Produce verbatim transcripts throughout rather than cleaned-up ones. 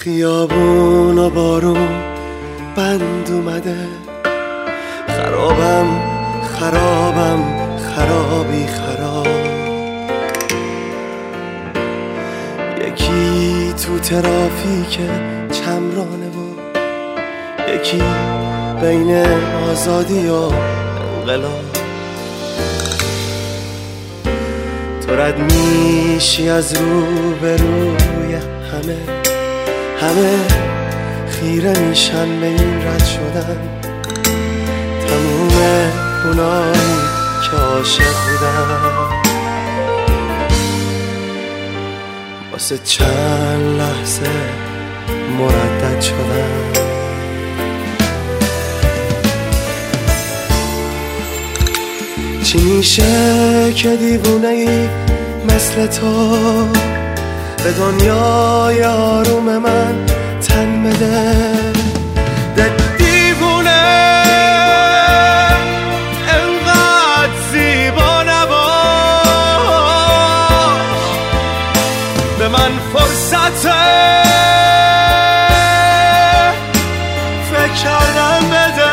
خیابون و بارون بند اومده، خرابم خرابم خرابی خراب. یکی تو ترافیک چمرانه و یکی بین آزادی و انقلاب. تو رد میشی از رو به روی همه، همه خیره میشن به این رد شدن. تموم اونایی که عاشق بودن واسه چند لحظه مردد شدن. چی میشه که دیوونه ای مثل تو به دنیای آروم من تن بده؟ ده دیوونه انقدر زیبا نباش، به من فرصت فکر کردن بده.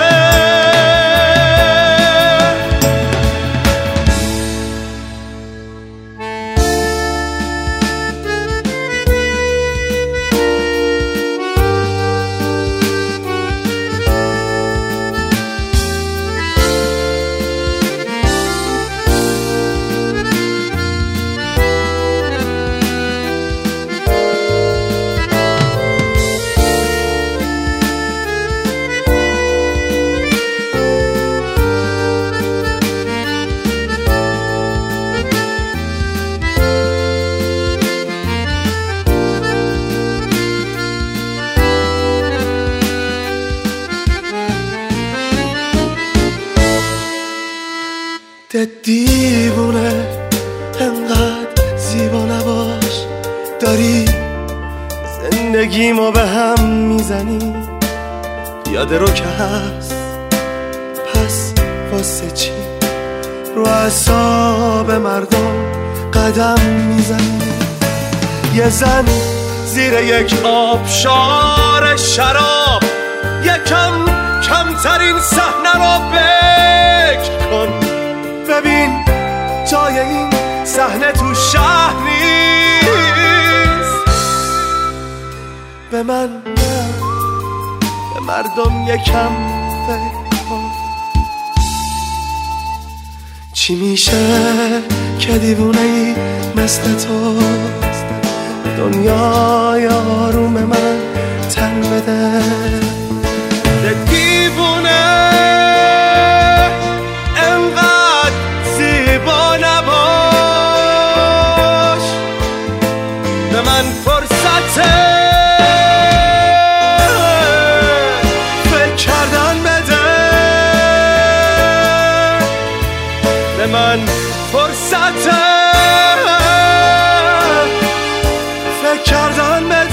ده دیوونه انقدر زیبا نباش، داری زندگیمو به هم میزنی. یاده رو که هست پس واسه چی رو اعصاب مردم قدم میزنی؟ یه زن زیر یک آبشار شراب یکم کمترین صحنه رو فکر کن. ببین جای این صحنه تو شهر نیست. به من نه، به مردم یکم فکر کن. چی میشه که دیوونه ای مثل تو دنیای آروم من تن بده؟ ده دیوونه به من فرصت فکر کردن بده. به من فرصت فکر کردن بده.